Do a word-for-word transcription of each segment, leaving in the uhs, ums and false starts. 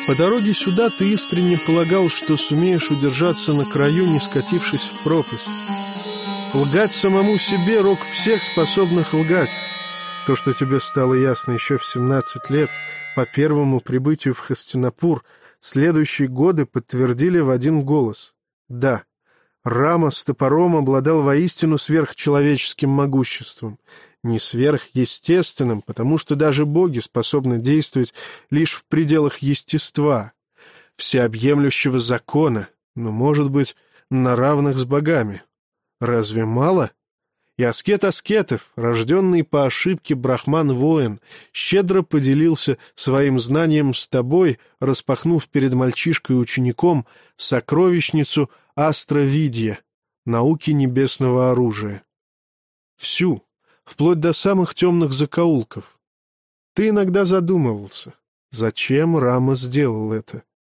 По дороге сюда ты искренне полагал, что сумеешь удержаться на краю, не скатившись в пропасть. Лгать самому себе — рок всех способных лгать. То, что тебе стало ясно еще в семнадцать лет, по первому прибытию в Хастинапур, следующие годы подтвердили в один голос. Да, Рама с топором обладал воистину сверхчеловеческим могуществом. Не сверхъестественным, потому что даже боги способны действовать лишь в пределах естества, всеобъемлющего закона, но, может быть, на равных с богами. Разве мало? И аскет аскетов, рожденный по ошибке брахман-воин, щедро поделился своим знанием с тобой, распахнув перед мальчишкой-учеником сокровищницу астровидия, науки небесного оружия. Всю, вплоть до самых темных закоулков. Ты иногда задумывался, зачем Рама сделал это?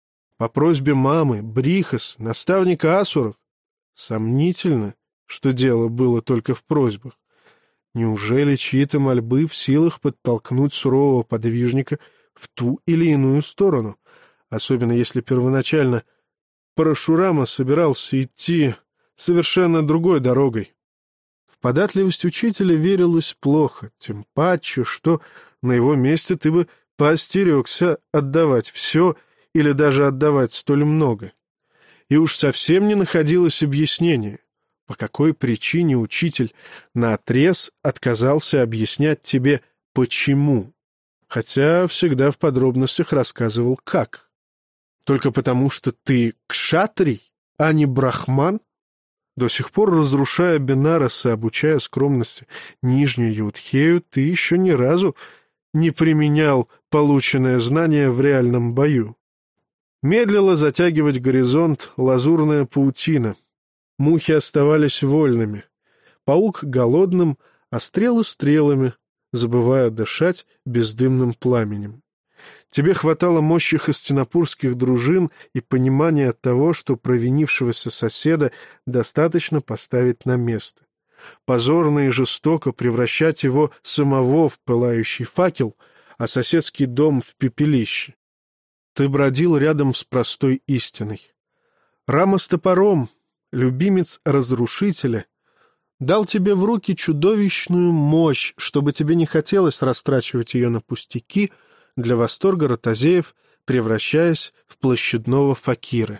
По просьбе мамы, Брихас, наставника асуров? Сомнительно, что дело было только в просьбах. Неужели чьи-то мольбы в силах подтолкнуть сурового подвижника в ту или иную сторону, особенно если первоначально Парашурама собирался идти совершенно другой дорогой? В податливость учителя верилось плохо, тем паче, что на его месте ты бы поостерегся отдавать все или даже отдавать столь много. И уж совсем не находилось объяснения, по какой причине учитель наотрез отказался объяснять тебе «почему», хотя всегда в подробностях рассказывал «как». Только потому, что ты кшатрий, а не брахман? До сих пор, разрушая Бенарес и обучая скромности Нижнюю Юдхею, ты еще ни разу не применял полученное знание в реальном бою. Медлила затягивать горизонт лазурная паутина. Мухи оставались вольными, паук голодным, а стрелы стрелами, забывая дышать бездымным пламенем. Тебе хватало мощи хастинапурских дружин и понимания того, что провинившегося соседа достаточно поставить на место. Позорно и жестоко превращать его самого в пылающий факел, а соседский дом в пепелище. Ты бродил рядом с простой истиной. Рама с топором, любимец разрушителя, дал тебе в руки чудовищную мощь, чтобы тебе не хотелось растрачивать ее на пустяки для восторга ротозеев, превращаясь в площадного факира.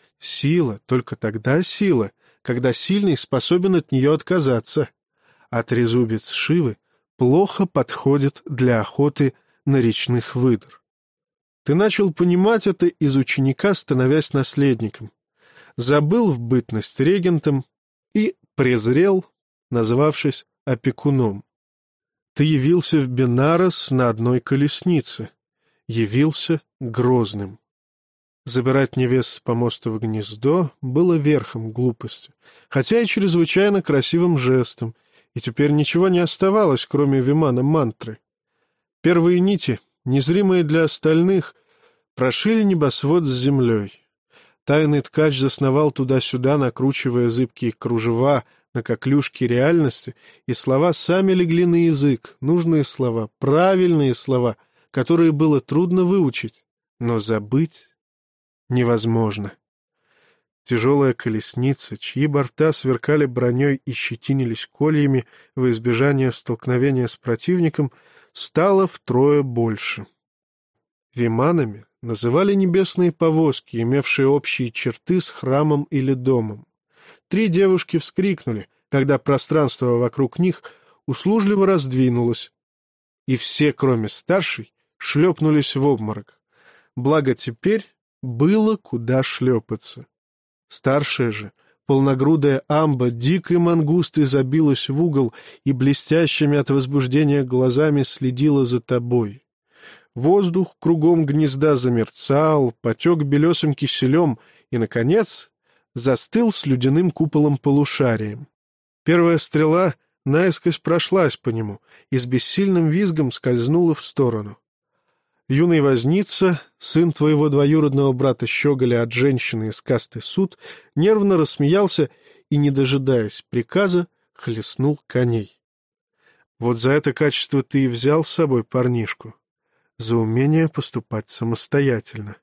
Сила, только тогда сила, когда сильный способен от нее отказаться, а трезубец Шивы плохо подходит для охоты на речных выдр. Ты начал понимать это из ученика, становясь наследником, забыл в бытность регентом и презрел, назвавшись опекуном. Ты явился в Бенарес на одной колеснице, явился грозным. Забирать невест с помоста в гнездо было верхом глупости, хотя и чрезвычайно красивым жестом, и теперь ничего не оставалось, кроме вимана мантры. Первые нити, незримые для остальных, прошили небосвод с землей. Тайный ткач засновал туда-сюда, накручивая зыбкие кружева на коклюшки реальности, и слова сами легли на язык, нужные слова, правильные слова, которые было трудно выучить, но забыть невозможно. Тяжелая колесница, чьи борта сверкали броней и щетинились кольями во избежание столкновения с противником, стала втрое больше. Виманами называли небесные повозки, имевшие общие черты с храмом или домом. Три девушки вскрикнули, когда пространство вокруг них услужливо раздвинулось, и все, кроме старшей, шлепнулись в обморок. Благо теперь было куда шлепаться. Старшая же, полногрудая амба, дикой мангустой забилась в угол и блестящими от возбуждения глазами следила за тобой. Воздух кругом гнезда замерцал, потек белесым киселем и, наконец, застыл с ледяным куполом-полушарием. Первая стрела наискось прошлась по нему и с бессильным визгом скользнула в сторону. Юный возница, сын твоего двоюродного брата Щеголя от женщины из касты Суд, нервно рассмеялся и, не дожидаясь приказа, хлестнул коней. Вот за это качество ты и взял с собой парнишку. за умение поступать самостоятельно.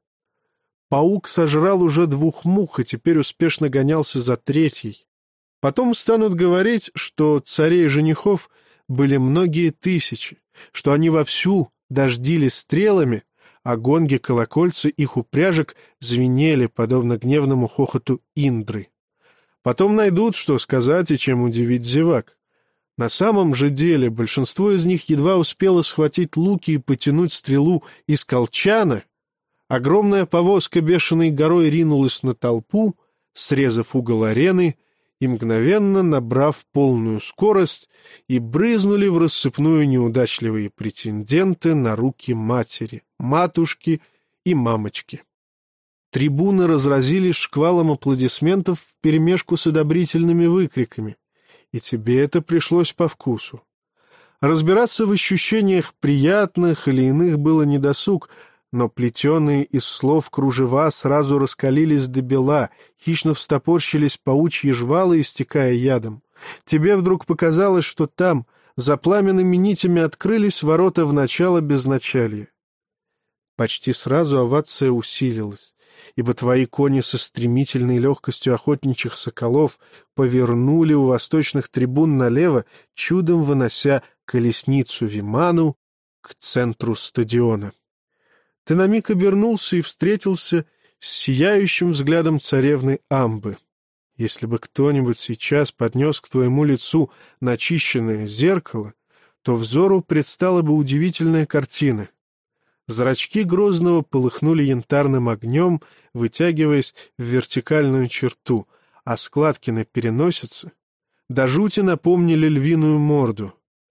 Паук сожрал уже двух мух и теперь успешно гонялся за третьей. Потом станут говорить, что царей женихов были многие тысячи, что они вовсю дождили стрелами, а гонги-колокольцы их упряжек звенели, подобно гневному хохоту Индры. Потом найдут, что сказать и чем удивить зевак. На самом же деле большинство из них едва успело схватить луки и потянуть стрелу из колчана. Огромная повозка бешеной горой ринулась на толпу, срезав угол арены, и мгновенно, набрав полную скорость, и брызнули в рассыпную неудачливые претенденты на руки матери, матушки и мамочки. Трибуны разразились шквалом аплодисментов вперемешку с одобрительными выкриками, и тебе это пришлось по вкусу. Разбираться в ощущениях приятных или иных было недосуг, но плетеные из слов кружева сразу раскалились до бела, хищно встопорщились паучьи жвалы, истекая ядом. Тебе вдруг показалось, что там, за пламенными нитями, открылись ворота в начало безначалья. Почти сразу овация усилилась, ибо твои кони со стремительной легкостью охотничьих соколов повернули у восточных трибун налево, чудом вынося колесницу Виману к центру стадиона. Ты на миг обернулся и встретился с сияющим взглядом царевны Амбы. Если бы кто-нибудь сейчас поднес к твоему лицу начищенное зеркало, то взору предстала бы удивительная картина. Зрачки Грозного полыхнули янтарным огнем, вытягиваясь в вертикальную черту, а складки на переносице до жути напомнили львиную морду.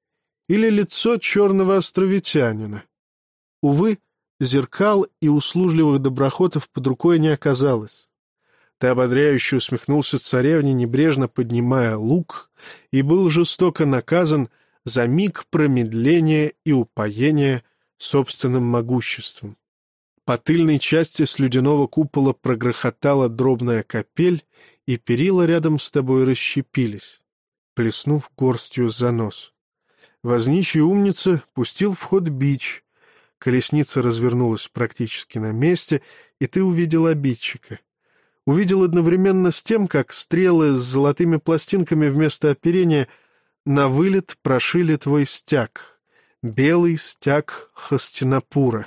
Или лицо черного островитянина. Увы, зеркал и услужливых доброхотов под рукой не оказалось. Ты ободряюще усмехнулся царевне, небрежно поднимая лук, и был жестоко наказан за миг промедления и упоения собственным могуществом. По тыльной части слюдяного купола прогрохотала дробная капель, и перила рядом с тобой расщепились, плеснув горстью за нос. Возничий умница пустил в ход бич. Колесница развернулась практически на месте, и ты увидел обидчика. Увидел одновременно с тем, как стрелы с золотыми пластинками вместо оперения на вылет прошили твой стяг, белый стяг Хастинапура.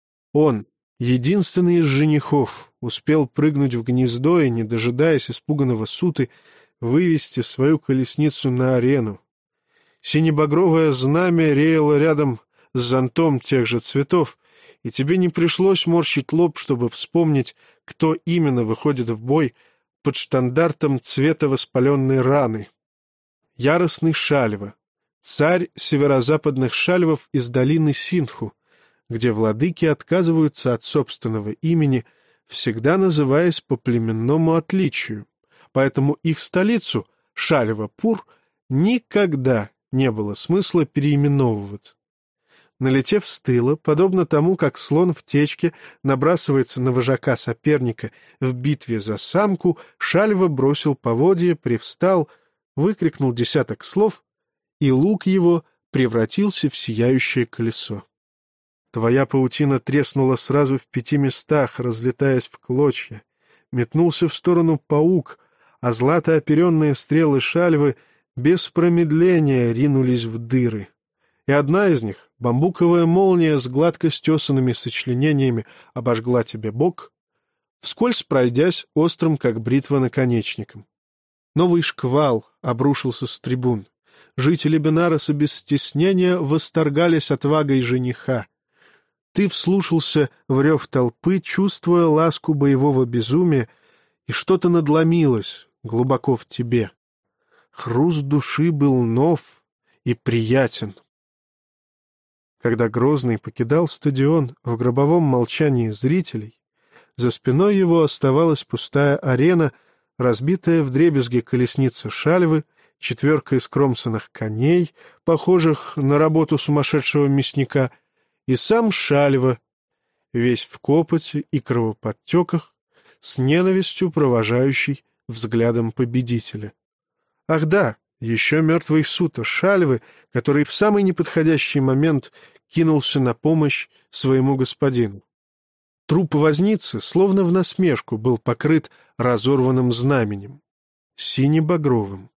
Он, единственный из женихов, успел прыгнуть в гнездо и, не дожидаясь испуганного суты, вывести свою колесницу на арену. Синебагровое знамя реяло рядом с зонтом тех же цветов, и тебе не пришлось морщить лоб, чтобы вспомнить, кто именно выходит в бой под штандартом цвета воспаленной раны. Яростный Шальва, царь северо-западных шальвов из долины Синху, где владыки отказываются от собственного имени, всегда называясь по племенному отличию, поэтому их столицу, Шальва-Пур, никогда не было смысла переименовывать. Налетев с тыла, подобно тому, как слон в течке набрасывается на вожака соперника в битве за самку, Шальва бросил поводья, привстал, выкрикнул десяток слов, и лук его превратился в сияющее колесо. Твоя паутина треснула сразу в пяти местах, разлетаясь в клочья. Метнулся в сторону паук, а златооперенные стрелы Шальвы без промедления ринулись в дыры. И одна из них, бамбуковая молния с гладко стесанными сочленениями, обожгла тебе бок, вскользь пройдясь острым, как бритва, наконечником. Новый шквал обрушился с трибун. Жители Бенароса без стеснения восторгались отвагой жениха. Ты вслушался в рев толпы, чувствуя ласку боевого безумия, и что-то надломилось глубоко в тебе. Хруст души был нов и приятен. Когда Грозный покидал стадион в гробовом молчании зрителей, за спиной его оставалась пустая арена, разбитая вдребезги колесница Шальвы, четверка искромсанных коней, похожих на работу сумасшедшего мясника, и сам Шальва, весь в копоти и кровоподтеках, с ненавистью провожающий взглядом победителя. Ах да, еще мертвый сута Шальвы, который в самый неподходящий момент кинулся на помощь своему господину. Труп возницы, словно в насмешку, был покрыт разорванным знаменем, сине-багровым.